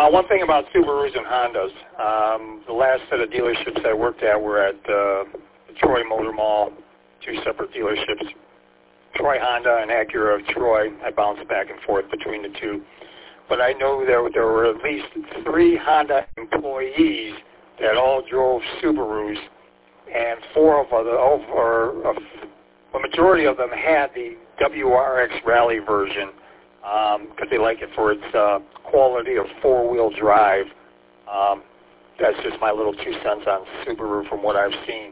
One thing about Subarus and Hondas, the last set of dealerships I worked at were at the Troy Motor Mall, two separate dealerships, Troy Honda and Acura of Troy. I bounced back and forth between the two. But I know there were at least 3 Honda employees that all drove Subarus, and 4 of the majority of them had the WRX Rally version because they like it for its quality of 4-wheel drive. That's just my little 2 cents on Subaru from what I've seen.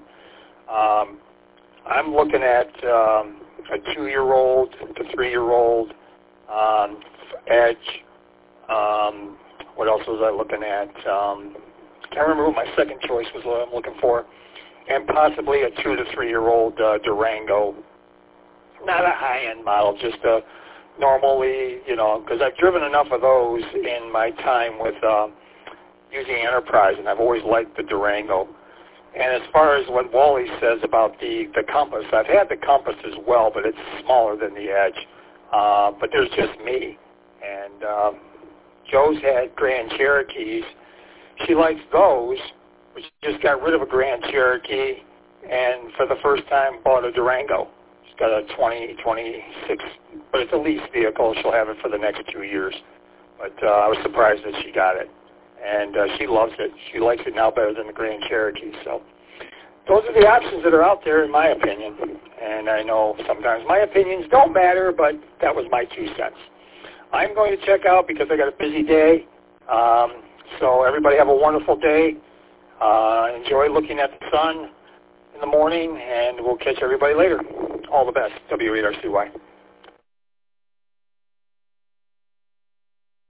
I'm looking at a 2-year-old to 3-year-old Edge. What else was I looking at? Can't remember what my second choice was. What I'm looking for, and possibly a 2 to 3-year-old Durango. Not a high-end model, just a normally, because I've driven enough of those in my time with using Enterprise, and I've always liked the Durango. And as far as what Wally says about the Compass, I've had the Compass as well, but it's smaller than the Edge. But there's just me. And Joe's had Grand Cherokees. She likes those, but she just got rid of a Grand Cherokee and for the first time bought a Durango. She's got a 2026, but it's a lease vehicle. She'll have it for the next 2 years. But I was surprised that she got it. And she loves it. She likes it now better than the Grand Cherokee. So those are the options that are out there, in my opinion. And I know sometimes my opinions don't matter, but that was my 2 cents. I'm going to check out because I got a busy day. So everybody have a wonderful day. Enjoy looking at the sun in the morning, and we'll catch everybody later. All the best. W8RCY.